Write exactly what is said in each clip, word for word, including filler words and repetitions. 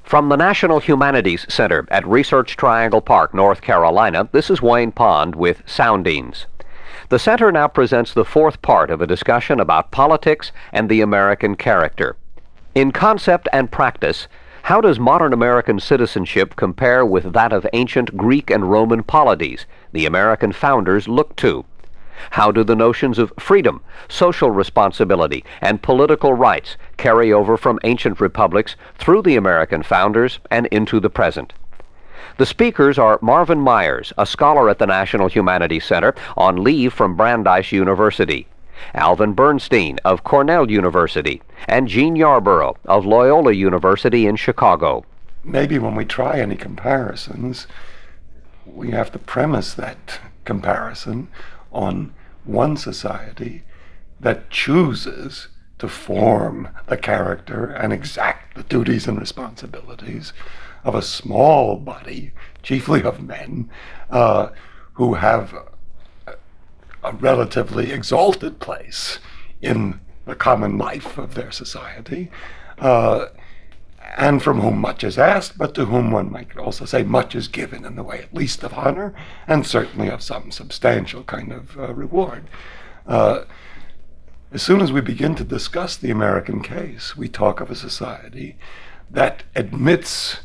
From the National Humanities Center at Research Triangle Park, North Carolina, this is Wayne Pond with Soundings. The center now presents the fourth part of a discussion about politics and the American character. In concept and practice, how does modern American citizenship compare with that of ancient Greek and Roman polities the American founders looked to? How do the notions of freedom, social responsibility, and political rights carry over from ancient republics through the American founders and into the present? The speakers are Marvin Myers, a scholar at the National Humanities Center on leave from Brandeis University, Alvin Bernstein of Cornell University, and Gene Yarborough of Loyola University in Chicago. Maybe when we try any comparisons, we have to premise that comparison on one society that chooses to form the character and exact the duties and responsibilities of a small body, chiefly of men, uh, who have a, a relatively exalted place in the common life of their society, uh, and from whom much is asked, but to whom one might also say much is given in the way at least of honor, and certainly of some substantial kind of uh, reward. Uh, as soon as we begin to discuss the American case, we talk of a society that admits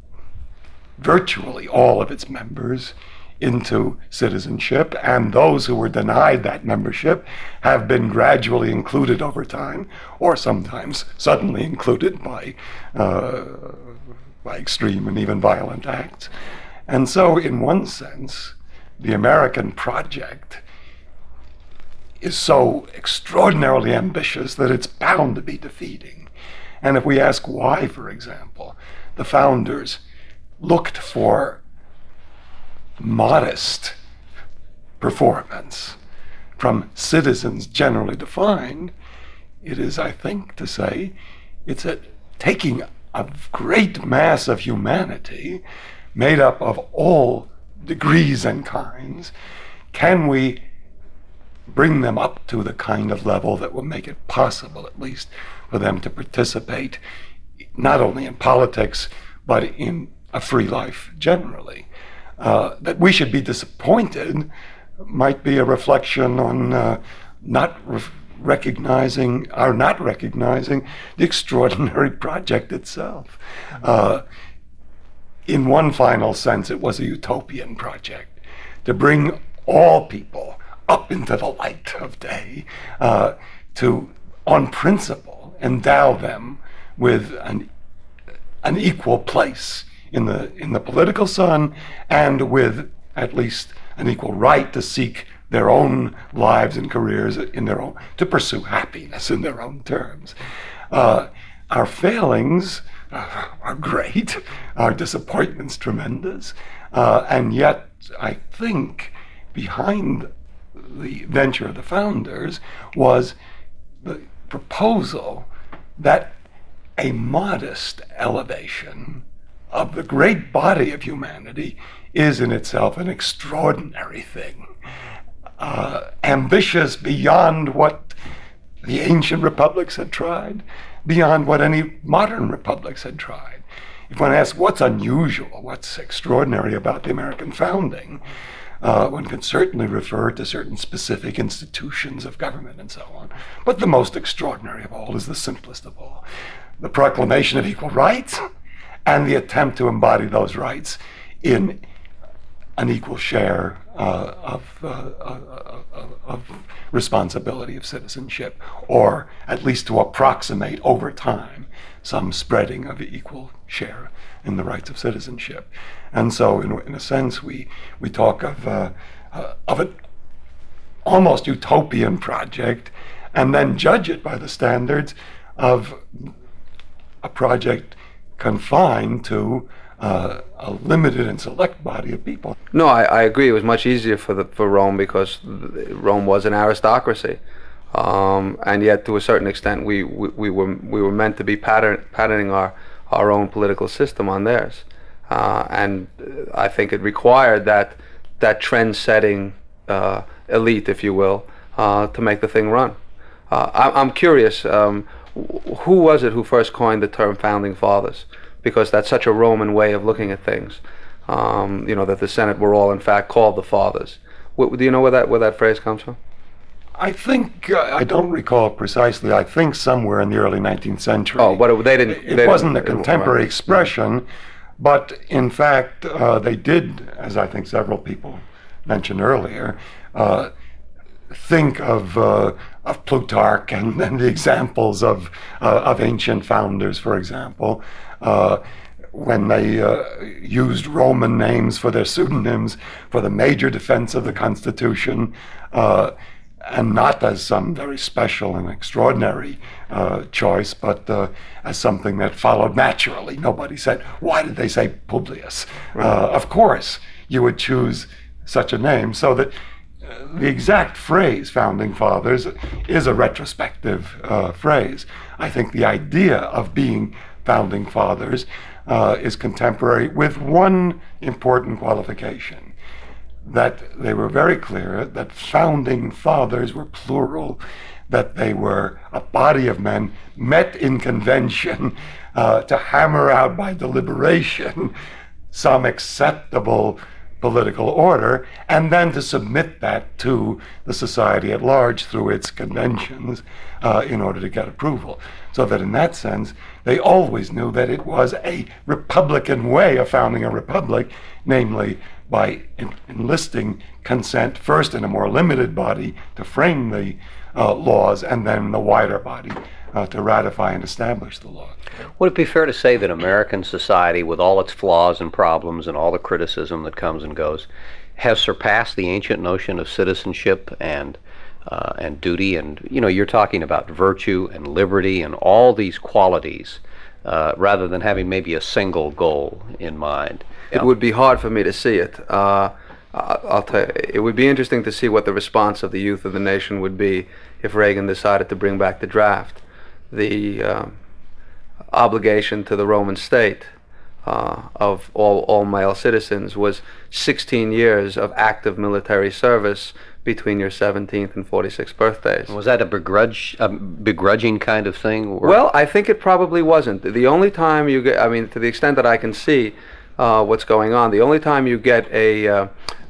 virtually all of its members into citizenship, and those who were denied that membership have been gradually included over time, or sometimes suddenly included by uh, by extreme and even violent acts. And so, in one sense, the American project is so extraordinarily ambitious that it's bound to be defeating. And if we ask why, for example, the founders looked for modest performance from citizens generally defined, it is, I think, to say it's a taking a great mass of humanity made up of all degrees and kinds. Can we bring them up to the kind of level that will make it possible, at least, for them to participate not only in politics, but in a free life generally? Uh, that we should be disappointed might be a reflection on uh, not re- recognizing, or not recognizing the extraordinary project itself. Uh, in one final sense, it was a utopian project to bring all people up into the light of day, uh, to, on principle, endow them with an, an equal place in the in the political sun, and with at least an equal right to seek their own lives and careers in their own, to pursue happiness in their own terms. Uh, our failings uh, are great, our disappointments tremendous, uh, and yet I think behind the venture of the founders was the proposal that a modest elevation of the great body of humanity is in itself an extraordinary thing, uh, ambitious beyond what the ancient republics had tried, beyond what any modern republics had tried. If one asks what's unusual, what's extraordinary about the American founding, uh, one can certainly refer to certain specific institutions of government and so on. But the most extraordinary of all is the simplest of all, the proclamation of equal rights, and the attempt to embody those rights in an equal share uh, of, uh, uh, uh, of responsibility of citizenship, or at least to approximate over time some spreading of equal share in the rights of citizenship. And so, in, in a sense, we we talk of uh, uh, of an almost utopian project, and then judge it by the standards of a project confined to uh, a limited and select body of people. No, I, I agree. It was much easier for the for Rome because Rome was an aristocracy, um, and yet to a certain extent we, we, we were we were meant to be pattern, patterning our our own political system on theirs, uh, and I think it required that that trend-setting uh, elite, if you will, uh, to make the thing run. Uh, I, I'm curious. Um, Who was it who first coined the term founding fathers? because that's such a Roman way of looking at things. Um, you know, that the Senate were all in fact called the fathers. What, do you know where that where that phrase comes from? I think, uh, I don't recall precisely, I think somewhere in the early nineteenth century. Oh, but it, they didn't... It they wasn't a didn't, contemporary right. expression, but in fact, uh, they did, as I think several people mentioned earlier, uh, think of uh, of Plutarch and, and the examples of uh, of ancient founders, for example, uh, when they uh, used Roman names for their pseudonyms for the major defense of the Constitution, uh, and not as some very special and extraordinary uh, choice, but uh, as something that followed naturally. Nobody said, why did they say Publius? Right. Uh, of course, you would choose such a name, so that uh, the exact phrase Founding Fathers is a retrospective uh, phrase. I think the idea of being Founding Fathers uh, is contemporary, with one important qualification, that they were very clear that founding fathers were plural, that they were a body of men met in convention uh, to hammer out by deliberation some acceptable political order, and then to submit that to the society at large through its conventions uh, in order to get approval. So that in that sense, they always knew that it was a Republican way of founding a republic, namely by en- enlisting consent first in a more limited body to frame the uh, laws, and then the wider body uh, to ratify and establish the law. Would it be fair to say that American society, with all its flaws and problems and all the criticism that comes and goes, has surpassed the ancient notion of citizenship and uh, and duty? And, you know, you're talking about virtue and liberty and all these qualities, uh, rather than having maybe a single goal in mind. It would be hard for me to see it. Uh, I'll tell you, it would be interesting to see what the response of the youth of the nation would be if Reagan decided to bring back the draft. The um, obligation to the Roman state uh, of all, all male citizens was sixteen years of active military service between your seventeenth and forty-sixth birthdays. Was that a begrudge, a begrudging kind of thing? Or? Well, I think it probably wasn't. The only time you get, I mean, to the extent that I can see uh, what's going on, the only time you get a uh,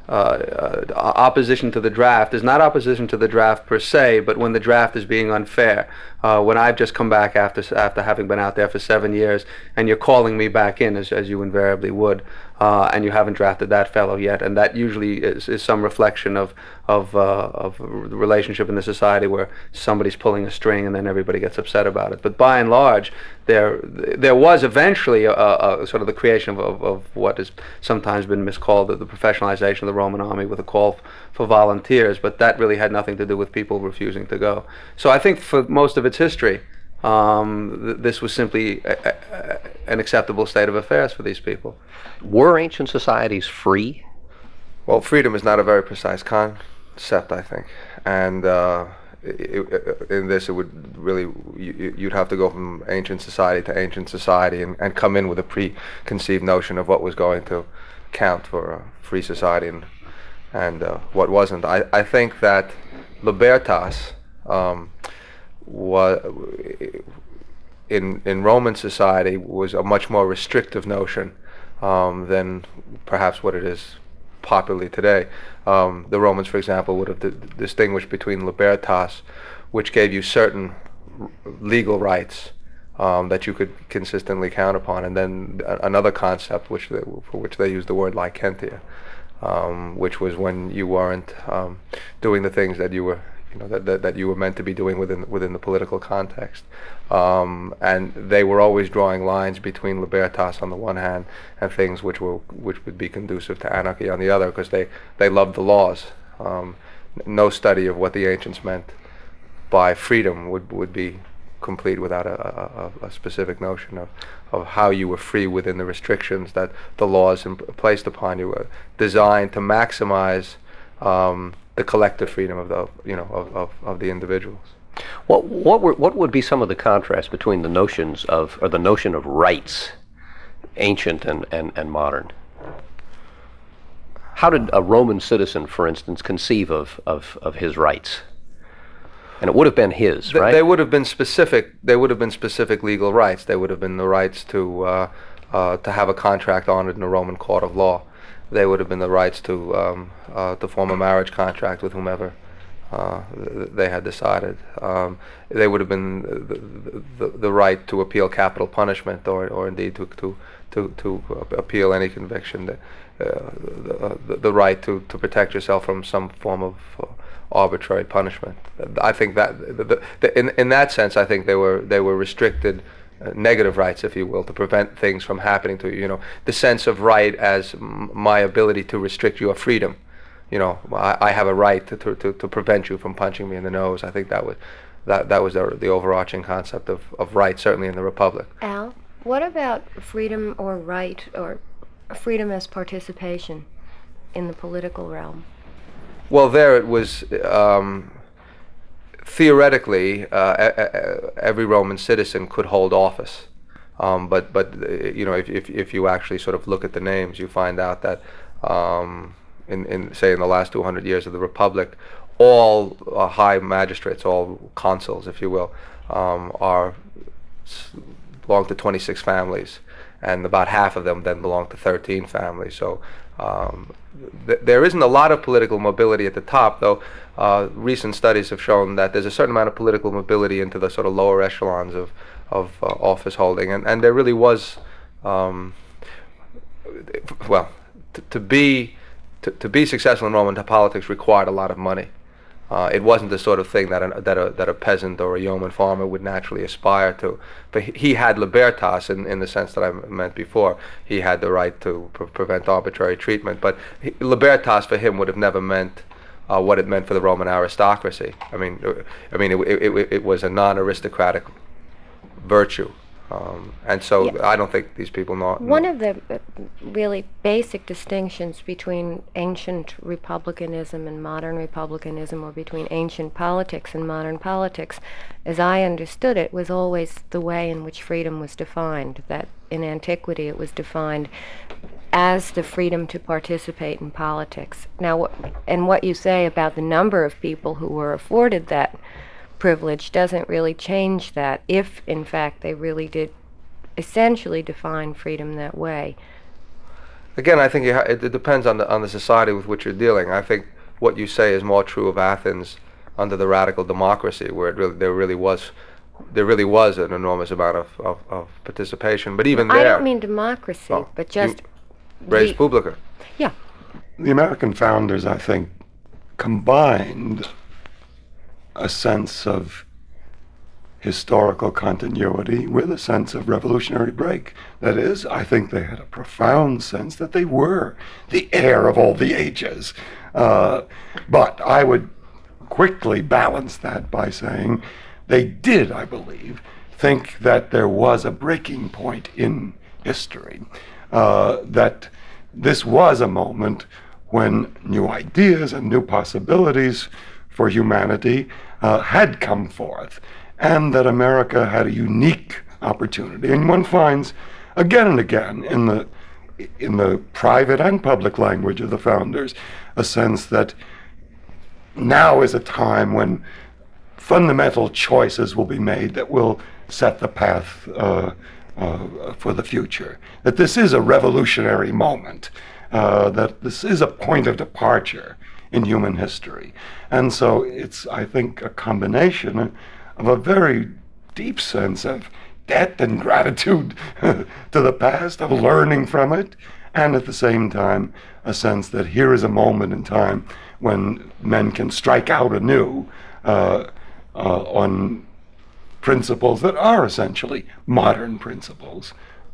Uh, uh, opposition to the draft is not opposition to the draft per se, but when the draft is being unfair. Uh, when I've just come back after after having been out there for seven years, and you're calling me back in, as, as you invariably would, uh, and you haven't drafted that fellow yet, and that usually is, is some reflection of of uh, of the relationship in the society where somebody's pulling a string and then everybody gets upset about it. But by and large, there there was eventually a, a sort of the creation of, of, of what has sometimes been miscalled the, the professionalization of the Roman army, with a call f- for volunteers, but that really had nothing to do with people refusing to go. So I think for most of its history, um, th- this was simply a, a, an acceptable state of affairs for these people. Were ancient societies free? Well, freedom is not a very precise concept, I think, and uh, it, it, in this it would really, you, you'd have to go from ancient society to ancient society and, and come in with a preconceived notion of what was going to count for a free society and, and uh, what wasn't. I, I think that libertas um, was, in, in Roman society, was a much more restrictive notion um, than perhaps what it is popularly today. Um, the Romans, for example, would have d- distinguished between libertas, which gave you certain r- legal rights um, that you could consistently count upon, and then a- another concept which they, for which they used the word licentia, um, which was when you weren't um, doing the things that you were, you know, that, that that you were meant to be doing within within the political context. Um, and they were always drawing lines between libertas on the one hand and things which were which would be conducive to anarchy on the other, because they, they loved the laws. Um, n- no study of what the ancients meant by freedom would, would be complete without a, a, a specific notion of, of how you were free within the restrictions that the laws imp- placed upon you, were designed to maximize um, the collective freedom of the you know of, of, of the individuals. What what were, what would be some of the contrasts between the notions of, or the notion of rights, ancient and, and, and modern? How did a Roman citizen, for instance, conceive of, of, of his rights? And it would have been his, Th- right? They would have been specific. They would have been specific legal rights. They would have been the rights to uh, uh, to have a contract honored in a Roman court of law. They would have been the rights to um, uh, to form a marriage contract with whomever uh, th- they had decided. Um, they would have been the, the, the right to appeal capital punishment, or, or indeed to to to, to appeal any conviction. That, uh, the, the, the right to, to protect yourself from some form of uh, arbitrary punishment. I think that the, the, in in that sense, I think they were they were restricted. Uh, negative rights, if you will, to prevent things from happening to you. You know, the sense of right as m- my ability to restrict your freedom. You know, I, I have a right to, to, to, to prevent you from punching me in the nose. I think that was that that was the, the overarching concept of, of right, certainly in the Republic. Al, what about freedom or right, or freedom as participation in the political realm? Well, there it was. Um, Theoretically, uh, every Roman citizen could hold office, um, but but uh, you know, if, if if you actually sort of look at the names, you find out that um, in in say in the last two hundred years of the Republic, all uh, high magistrates, all consuls, if you will, um, are belong to twenty-six families, and about half of them then belong to thirteen families. So. Um, th- there isn't a lot of political mobility at the top, though. Uh, recent studies have shown that there's a certain amount of political mobility into the sort of lower echelons of of uh, office holding, and and there really was, um, well, t- to be to, to be successful in Roman politics required a lot of money. Uh, it wasn't the sort of thing that a, that a that a peasant or a yeoman farmer would naturally aspire to. But he, he had libertas in, in the sense that I meant before. He had the right to pre- prevent arbitrary treatment. But he, libertas for him would have never meant uh, what it meant for the Roman aristocracy. I mean, I mean, it it, it, it was a non-aristocratic virtue. Um, and so Yeah. I don't think these people know. One of the uh, really basic distinctions between ancient republicanism and modern republicanism, or between ancient politics and modern politics, as I understood it, was always the way in which freedom was defined. That in antiquity it was defined as the freedom to participate in politics. Now, wh- and what you say about the number of people who were afforded that privilege doesn't really change that, if in fact they really did essentially define freedom that way. Again, I think it, ha- it it depends on the on the society with which you're dealing. I think what you say is more true of Athens under the radical democracy, where it really there really was there really was an enormous amount of, of, of participation. But even I there, don't mean democracy, Oh, but just res the- publica. yeah. The American founders, I think, combined a sense of historical continuity with a sense of revolutionary break. That is, I think they had a profound sense that they were the heir of all the ages. Uh, but I would quickly balance that by saying they did, I believe, think that there was a breaking point in history, uh, that this was a moment when new ideas and new possibilities for humanity uh, had come forth, and that America had a unique opportunity. And one finds again and again in the in the private and public language of the founders a sense that now is a time when fundamental choices will be made that will set the path uh, uh, for the future. That this is a revolutionary moment, uh, that this is a point of departure in human history. And so it's, I think, a combination of a very deep sense of debt and gratitude to the past, of learning from it, and at the same time, a sense that here is a moment in time when men can strike out anew uh, uh, on principles that are essentially modern principles.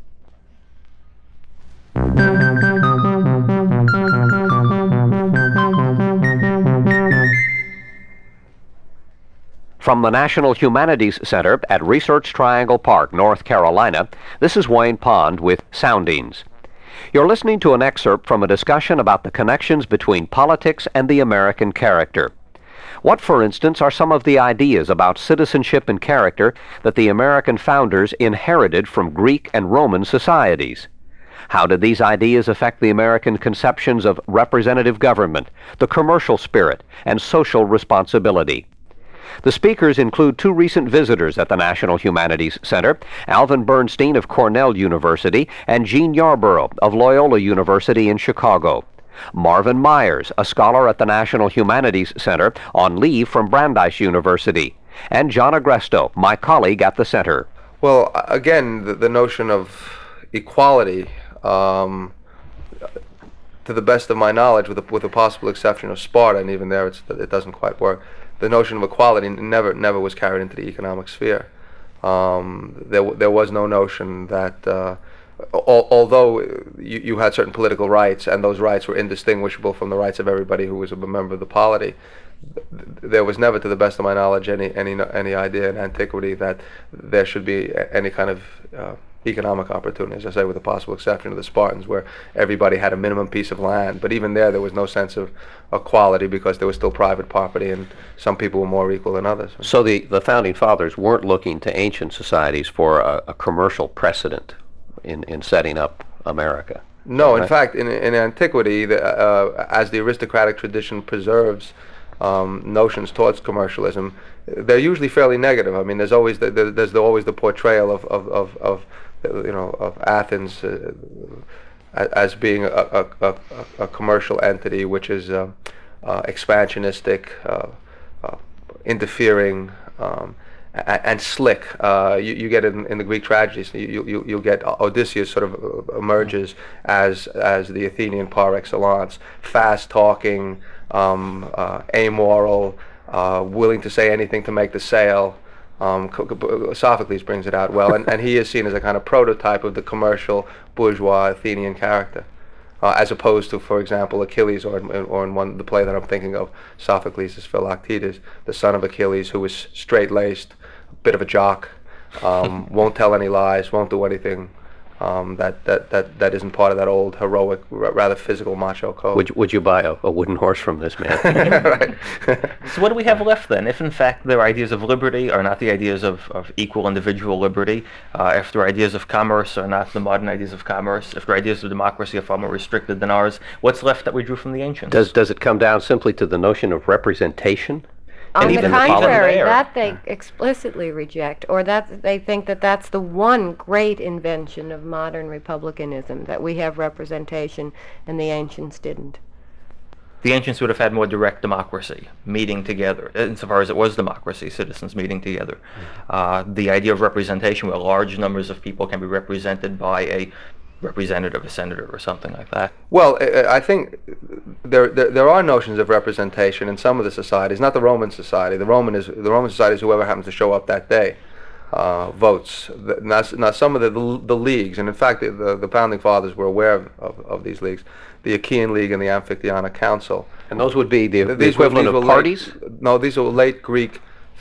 From the National Humanities Center at Research Triangle Park, North Carolina, this is Wayne Pond with Soundings. You're listening to an excerpt from a discussion about the connections between politics and the American character. What, for instance, are some of the ideas about citizenship and character that the American founders inherited from Greek and Roman societies? How did these ideas affect the American conceptions of representative government, the commercial spirit, and social responsibility? The speakers include two recent visitors at the National Humanities Center, Alvin Bernstein of Cornell University and Gene Yarborough of Loyola University in Chicago. Marvin Myers, a scholar at the National Humanities Center, on leave from Brandeis University. And John Agresto, my colleague at the center. Well, again, the, the notion of equality, um, to the best of my knowledge, with a, with a possible exception of Sparta, and even there it's, it doesn't quite work, the notion of equality never never was carried into the economic sphere. Um, there, there was no notion that, uh, al although you, you had certain political rights, and those rights were indistinguishable from the rights of everybody who was a member of the polity, there was never, to the best of my knowledge, any any any idea in antiquity that there should be any kind of uh, economic opportunity, as I say, with the possible exception of the Spartans, where everybody had a minimum piece of land. But even there, there was no sense of equality, because there was still private property, and some people were more equal than others. So the, the Founding Fathers weren't looking to ancient societies for a, a commercial precedent in, in setting up America. No, in right? fact, in, in antiquity, the, uh, as the aristocratic tradition preserves um, notions towards commercialism, they're usually fairly negative. I mean, there's always the, the, there's the, always the portrayal of, of, of, of you know, of Athens uh, as being a, a, a, a commercial entity which is uh, uh, expansionistic, uh, uh, interfering, um, and, and slick. Uh, you, you get it in, in the Greek tragedies. You, you, you'll get Odysseus sort of emerges as as the Athenian par excellence, fast talking, um, uh, amoral, uh, willing to say anything to make the sale. Um, Sophocles brings it out well, and, and he is seen as a kind of prototype of the commercial bourgeois Athenian character, uh, as opposed to, for example, Achilles, or in, or in one the play that I'm thinking of, Sophocles is Philoctetes, the son of Achilles, who is straight-laced, a bit of a jock, um, won't tell any lies, won't do anything um, that, that, that, that isn't part of that old heroic, r rather physical macho code. Would, would you buy a, a wooden horse from this man? Right. So what do we have left then? If in fact their ideas of liberty are not the ideas of, of equal individual liberty, uh, if their ideas of commerce are not the modern ideas of commerce, if their ideas of democracy are far more restricted than ours, what's left that we drew from the ancients? Does, does it come down simply to the notion of representation? On And the even the contrary, there. that they explicitly reject, or that they think that that's the one great invention of modern republicanism, that we have representation and the ancients didn't. The ancients would have had more direct democracy, meeting together, insofar as it was democracy, citizens meeting together. Uh, the idea of representation, where large numbers of people can be represented by a representative, a senator, or something like that. Well, I I think there, there there are notions of representation in some of the societies. Not the Roman society. The Roman is the Roman society is whoever happens to show up that day uh, votes. The, not, not some of the, the the leagues, and in fact, the, the the founding fathers were aware of, of, of these leagues, the Achaean League and the Amphictyonic Council. And those would be the, the These were- equivalent these of were parties? Late, no, these were late Greek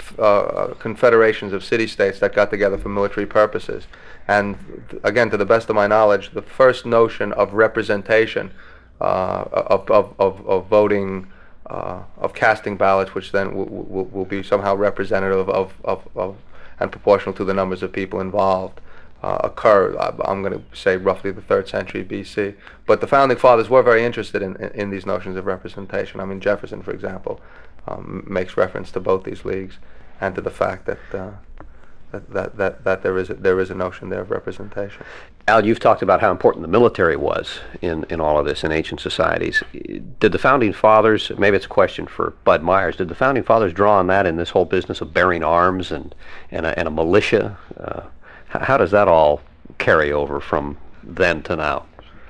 uh, confederations of city-states that got together for military purposes. And th- again, to the best of my knowledge, the first notion of representation, uh, of, of, of, of voting, uh, of casting ballots, which then w- w- will be somehow representative of, of, of and proportional to the numbers of people involved, uh, occur, I'm going to say, roughly the third century B C. But the founding fathers were very interested in, in, in these notions of representation. I mean, Jefferson, for example, um, makes reference to both these leagues and to the fact that uh, that, that, that, that there is a, there is a notion there of representation. Al, you've talked about how important the military was in, in all of this in ancient societies. Did the Founding Fathers, maybe it's a question for Bud Myers, did the Founding Fathers draw on that in this whole business of bearing arms and, and, a, and a militia? Uh, how does that all carry over from then to now?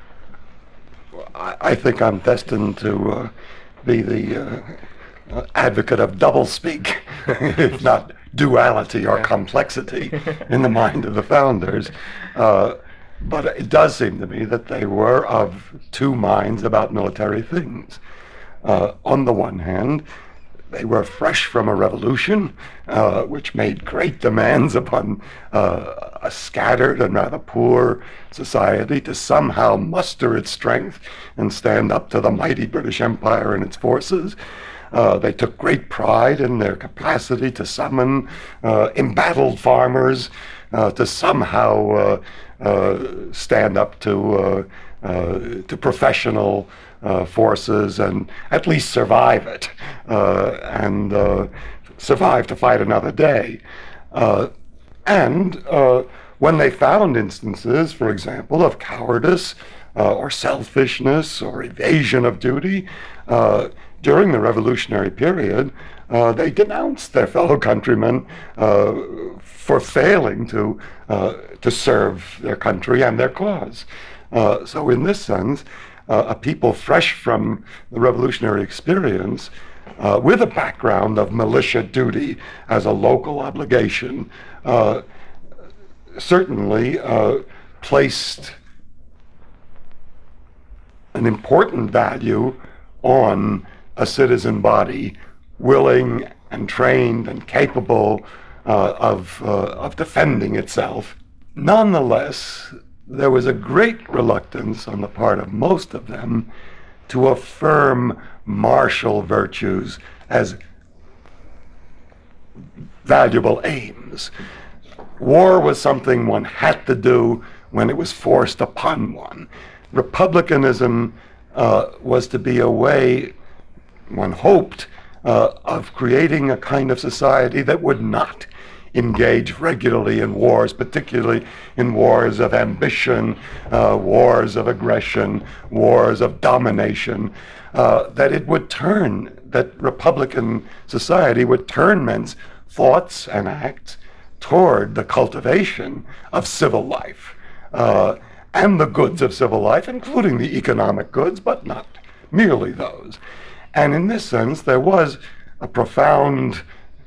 I, I think I'm destined to uh, be the uh, uh, advocate of doublespeak, if not duality or complexity in the mind of the founders. Uh, but it does seem to me that they were of two minds about military things. Uh, on the one hand, they were fresh from a revolution, uh, which made great demands upon uh, a scattered and rather poor society to somehow muster its strength and stand up to the mighty British Empire and its forces. Uh, they took great pride in their capacity to summon uh, embattled farmers uh, to somehow uh, uh, stand up to uh, uh, to professional uh, forces and at least survive it. Uh, and uh, survive to fight another day. Uh, and uh, when they found instances, for example, of cowardice uh, or selfishness or evasion of duty uh, during the revolutionary period, uh, they denounced their fellow countrymen uh, for failing to uh, to serve their country and their cause. Uh, so in this sense, uh, a people fresh from the revolutionary experience, uh, with a background of militia duty as a local obligation, uh, certainly uh, placed an important value on a citizen body willing and trained and capable uh, of, uh, of defending itself. Nonetheless, there was a great reluctance on the part of most of them to affirm martial virtues as valuable aims. War was something one had to do when it was forced upon one. Republicanism uh, was to be a way, one hoped, uh, of creating a kind of society that would not engage regularly in wars, particularly in wars of ambition, uh, wars of aggression, wars of domination, uh, that it would turn, that Republican society would turn men's thoughts and acts toward the cultivation of civil life uh, and the goods of civil life, including the economic goods, but not merely those. And in this sense, there was a profound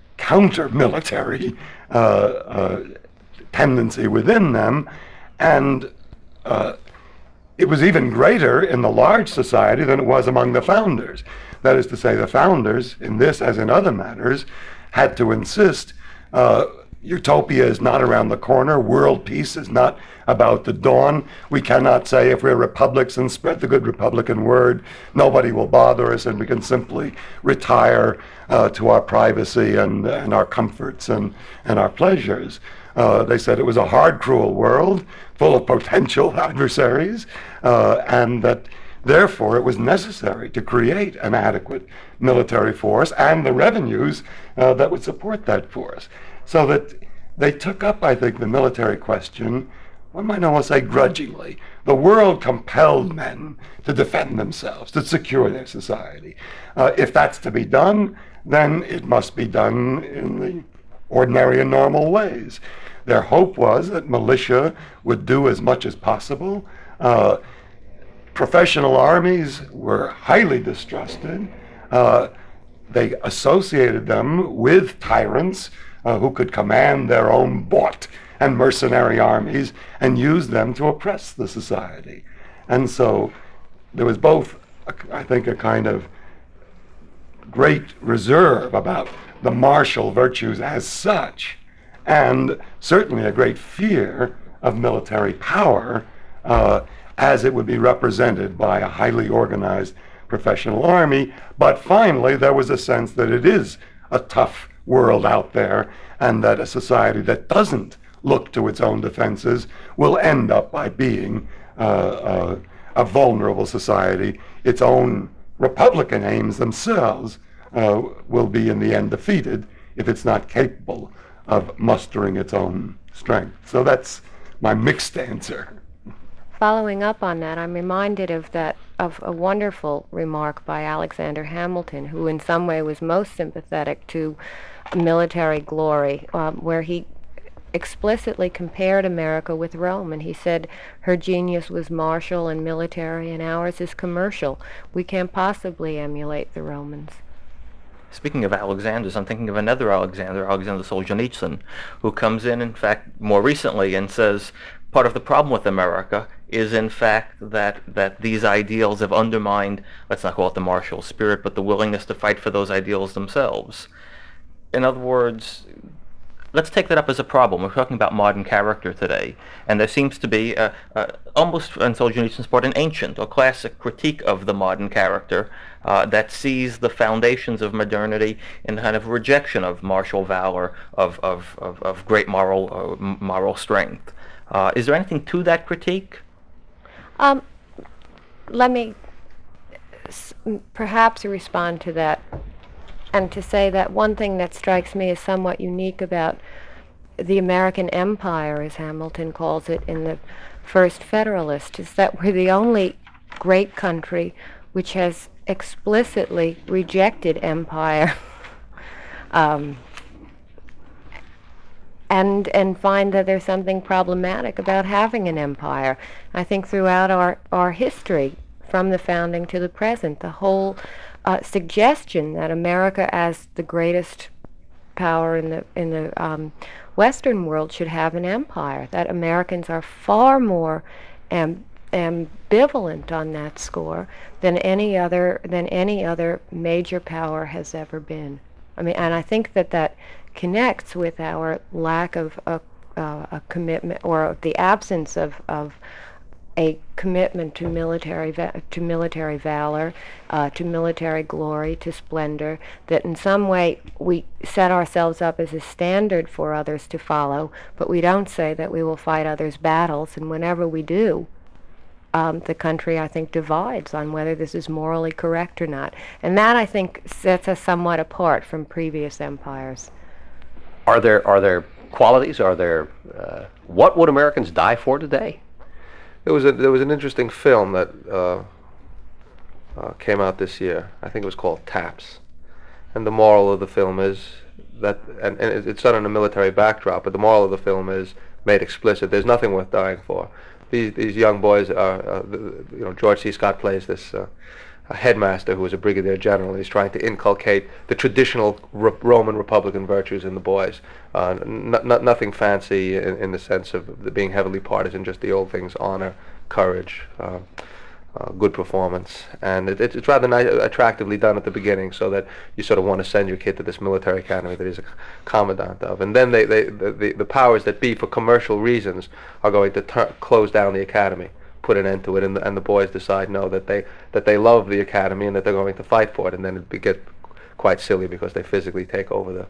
counter-military uh, uh, tendency within them, and uh, it was even greater in the large society than it was among the founders. That is to say, the founders, in this as in other matters, had to insist uh, utopia is not around the corner, world peace is not about the dawn. We cannot say if we're republics and spread the good Republican word, nobody will bother us and we can simply retire uh, to our privacy and, and our comforts and, and our pleasures. Uh, they said it was a hard, cruel world full of potential adversaries, uh, and that therefore it was necessary to create an adequate military force and the revenues uh, that would support that force. So that they took up, I think, the military question, one might almost say grudgingly. The world compelled men to defend themselves, to secure their society. Uh, if that's to be done, then it must be done in the ordinary and normal ways. Their hope was that militia would do as much as possible. Uh, professional armies were highly distrusted. Uh, they associated them with tyrants uh, who could command their own bought and mercenary armies and use them to oppress the society. And so there was both, a, I think, a kind of great reserve about the martial virtues as such, and certainly a great fear of military power uh, as it would be represented by a highly organized professional army. But finally, there was a sense that it is a tough world out there, and that a society that doesn't look to its own defenses will end up by being uh, uh, a vulnerable society. Its own Republican aims themselves uh, will be in the end defeated if it's not capable of mustering its own strength. So that's my mixed answer. Following up on that, I'm reminded of that of a wonderful remark by Alexander Hamilton, who in some way was most sympathetic to military glory, um, where he explicitly compared America with Rome, and he said her genius was martial and military and ours is commercial. We can't possibly emulate the Romans. Speaking of Alexanders, I'm thinking of another Alexander, Alexander Solzhenitsyn, who comes in, in fact, more recently and says part of the problem with America is, in fact, that, that these ideals have undermined, let's not call it the martial spirit, but the willingness to fight for those ideals themselves. In other words, let's take that up as a problem. We're talking about modern character today, and there seems to be a, a, almost, in Solzhenitsyn's part, an ancient or classic critique of the modern character uh, that sees the foundations of modernity in kind of rejection of martial valor, of, of, of, of great moral uh, moral strength. Uh, is there anything to that critique? Um, let me s- perhaps respond to that and to say that one thing that strikes me as somewhat unique about the American empire, as Hamilton calls it in the First Federalist, is that we're the only great country which has explicitly rejected empire um, and and find that there's something problematic about having an empire. I think throughout our, our history, from the founding to the present, the whole uh, suggestion that America as the greatest power in the in the um, Western world should have an empire, that Americans are far more am, ambivalent on that score than any other than any other major power has ever been. I mean, and I think that that connects with our lack of a, uh, a commitment, or the absence of, of a commitment to military va- to military valor, uh, to military glory, to splendor, that in some way we set ourselves up as a standard for others to follow, but we don't say that we will fight others' battles, and whenever we do, um, the country, I think, divides on whether this is morally correct or not. And that, I think, sets us somewhat apart from previous empires. Are there are there qualities? Are there uh, what would Americans die for today? There was a there was an interesting film that uh, uh, came out this year. I think it was called Taps, and the moral of the film is that, and, and it's set on a military backdrop. But the moral of the film is made explicit. There's nothing worth dying for. These these young boys are, uh, the, you know, George C. Scott plays this uh, a headmaster who was a brigadier general, and he's trying to inculcate the traditional re- Roman Republican virtues in the boys. Uh, n- n- nothing fancy in, in the sense of the being heavily partisan, just the old things: honor, courage, uh, uh, good performance. And it, it's rather ni- attractively done at the beginning, so that you sort of want to send your kid to this military academy that he's a commandant of. And then they, they the, the, the powers that be, for commercial reasons, are going to ter- close down the academy, put an end to it, and the, and the boys decide no, that they that they love the academy and that they're going to fight for it, and then it be, get quite silly because they physically take over the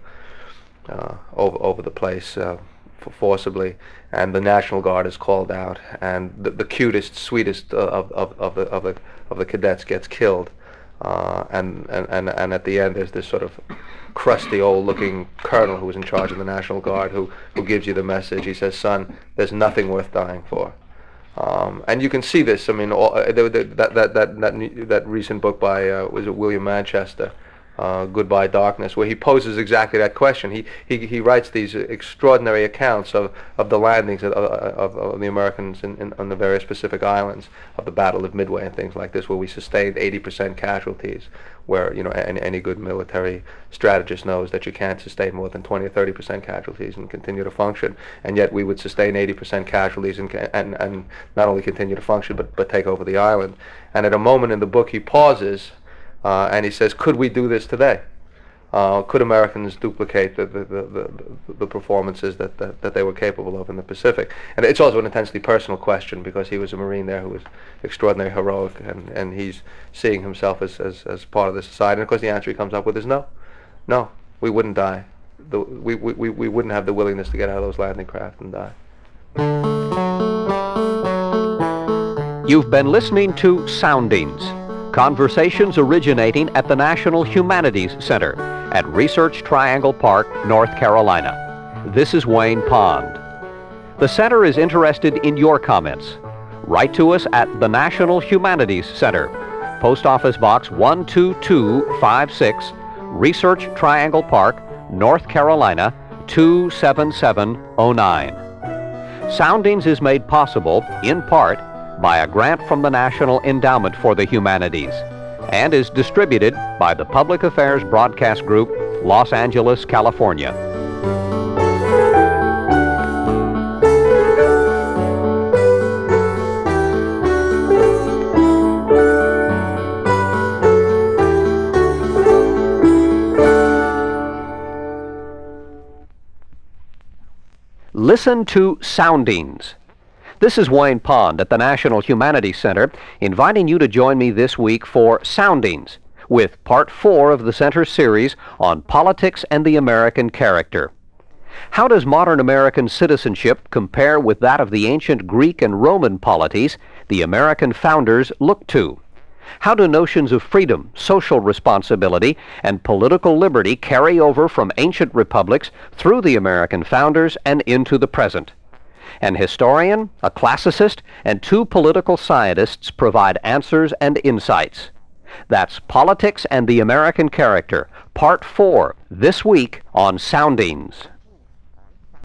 uh, over over the place uh, forcibly, and the National Guard is called out, and the, the cutest, sweetest uh, of of of the of the of the cadets gets killed, uh, and, and and and at the end there's this sort of crusty old-looking colonel who was in charge of the National Guard who who gives you the message. He says, "Son, there's nothing worth dying for." Um, and you can see this. I mean, all, uh, the, the, that that that that that recent book by uh, was it William Manchester, uh, Goodbye Darkness, where he poses exactly that question. He he he writes these extraordinary accounts of, of the landings of, of, of the Americans in, in on the various Pacific islands, of the Battle of Midway and things like this, where we sustained eighty percent casualties. Where, you know, any, any good military strategist knows that you can't sustain more than twenty or thirty percent casualties and continue to function. And yet we would sustain eighty percent casualties and, and and not only continue to function, but, but take over the island. And at a moment in the book, he pauses uh, and he says, could we do this today? Uh, could Americans duplicate the the, the, the, the performances that, that that they were capable of in the Pacific? And it's also an intensely personal question, because he was a Marine there who was extraordinarily heroic, and, and he's seeing himself as, as, as part of the society. And of course the answer he comes up with is no. No, we wouldn't die. The, we, we, we wouldn't have the willingness to get out of those landing craft and die. You've been listening to Soundings, conversations originating at the National Humanities Center at Research Triangle Park, North Carolina. This is Wayne Pond. The center is interested in your comments. Write to us at the National Humanities Center, Post Office Box one two two five six, Research Triangle Park, North Carolina two seven seven oh nine. Soundings is made possible, in part, by a grant from the National Endowment for the Humanities, and is distributed by the Public Affairs Broadcast Group, Los Angeles, California. Listen to Soundings. This is Wayne Pond at the National Humanities Center, inviting you to join me this week for Soundings, with part four of the Center's series on politics and the American character. How does modern American citizenship compare with that of the ancient Greek and Roman polities the American founders looked to? How do notions of freedom, social responsibility, and political liberty carry over from ancient republics through the American founders and into the present? An historian, a classicist, and two political scientists provide answers and insights. That's Politics and the American Character, Part four, this week on Soundings.